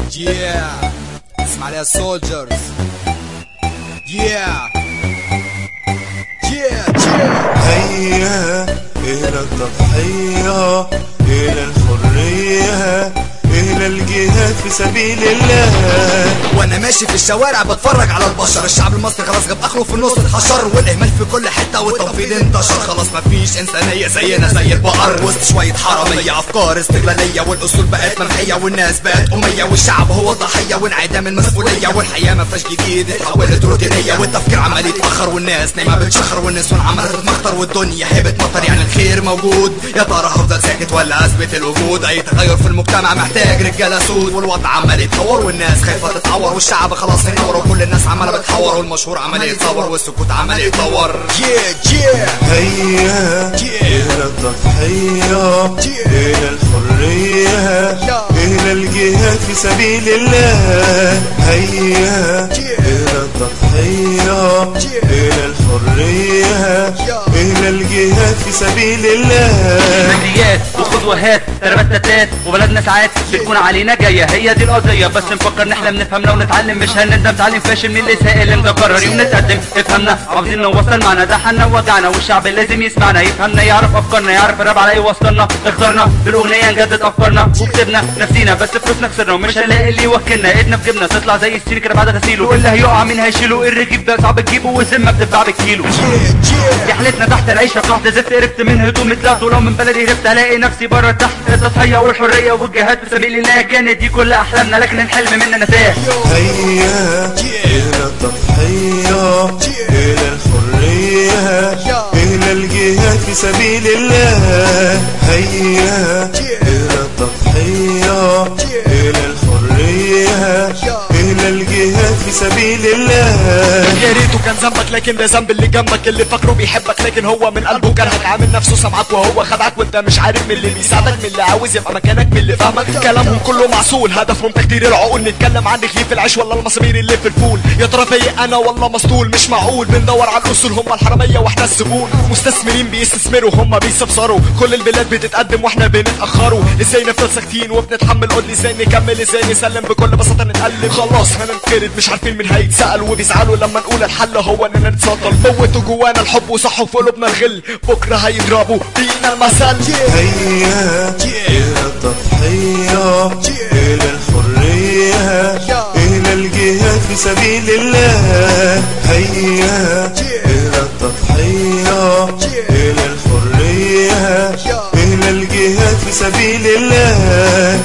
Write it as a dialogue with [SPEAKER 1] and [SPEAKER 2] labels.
[SPEAKER 1] Yeah. اسمع ليها soldiers. Yeah. Yeah. Yeah.
[SPEAKER 2] هيا إلى التضحية، إلى الحرية، إلى الجهاد في سبيل الله.
[SPEAKER 1] وانا ماشي في الشوارع بتفرج على البشر، الشعب المصري خلاص جاب اخره في النص اتحشر، والاهمال في كل حته والتنفيذ انتشر، خلاص مفيش انسانيه زينا زي البقر، وسط شويه حراميه افكار استغلاليه، والاصول بقت ممحيه والناس بقت اميه، والشعب هو الضحيه وانعدام المسؤوليه، والحياه ما فيهاش جديد اتحولت روتينيه، والتفكير عمال يتاخر والناس نايمه بتشخر، والنسوان عماله تتمخطر، والدنيا هبت مطر، يعني الخير موجود. يا ترى هفضل ساكت ولا اثبت الوجود؟ اي تغير في المجتمع محتاج رجاله سود، والوضع عمال يتطور والناس خايفه تتعور، والشعب خلاص هينور، وكل الناس عماله بتحور، والمشهور عمال يتصور، والسكوت عمال يتطور.
[SPEAKER 2] هيا إلى التضحية، إلى الحرية، إلى الجهاد في سبيل الله. هيا إلى التضحية، إلى الحرية، إلى الجهاد في سبيل الله.
[SPEAKER 3] مجريات وخطوات تربتتات، وبلدنا ساعات بتكون علينا جايه، هي دي القضيه، بس نفكر نحلم نفهم لو نتعلم، مش هنندم تعليم فاشل من اللي سائل مقرر يوم نتقدم. افهمنا عاوزين نوصل معنا ده حنا ووجعنا، والشعب لازم يسمعنا يفهمنا، يعرف افكارنا، يعرف الراب على ايه وصلنا، اخترنا بالاغنيه نجدد افكارنا، وكتبنا نفسينا بس فلوسنا خسرنا، ومش هنلاقي اللي يوكلنا، ايدنا في جيبنا تطلع زي السين كده بعد غسيله، واللي هيقع مين هيشيله؟ الرغيف ده صعب تجيبه والذمه بتتباع بالكيلو. رحلتنا تحت العيشه تحت زفت، قربت من هدوم اتلغت، ولو من بلدي هربت الاقي نفسي بره تحت. التضحيه والحريه والجهاد في سبيل الله كانت دي كل احلامنا، لكن الحلم مننا تاه.
[SPEAKER 2] هيا إلى التضحية، إلى الحرية، إلى الجهاد في سبيل الله. هيا إلى التضحية، إلى الحرية، إلى الجهاد في سبيل الله.
[SPEAKER 4] يا ريته كان ذنبك، لكن ده ذنب اللي جنبك، اللي فاكره بيحبك لكن هو من قلبه كرهك، عامل نفسه سامعك وهو خدعك، وانت مش عارف من اللي بيساعدك، من اللي عاوز يبقى مكانك، من اللي فاهمك. كلامهم كله معسول، هدفهم تكتير العقول، نتكلم عن رغيف العيش ولا المسامير اللي في الفول. يا ترى فيا انا ولا مسطول؟ مش معقول بندور على الاصول، هم الحراميه واحنا الزبون، مستثمرين بيستثمروا هم بيستبصروا، كل البلاد بتتقدم واحنا بنتاخروا. ازاي نفضل ساكتين وبنتحمل؟ قول لي ازاي نكمل، ازاي نسلم؟ بكل بساطه نتقلب، خلاص هننفرد مش عارفين مين هيتسال، وبيزعلوا لما نقول الحل هو اننا نتسطل. موتوا جوانا الحب وصحوا في قلوبنا الغل، بكره هيضربوا بينا المثل.
[SPEAKER 2] هيا إلى التضحية، إلى الحرية، إلى الجهاد في سبيل الله. هيا إلى التضحية، إلى الحرية، إلى الجهاد في سبيل الله.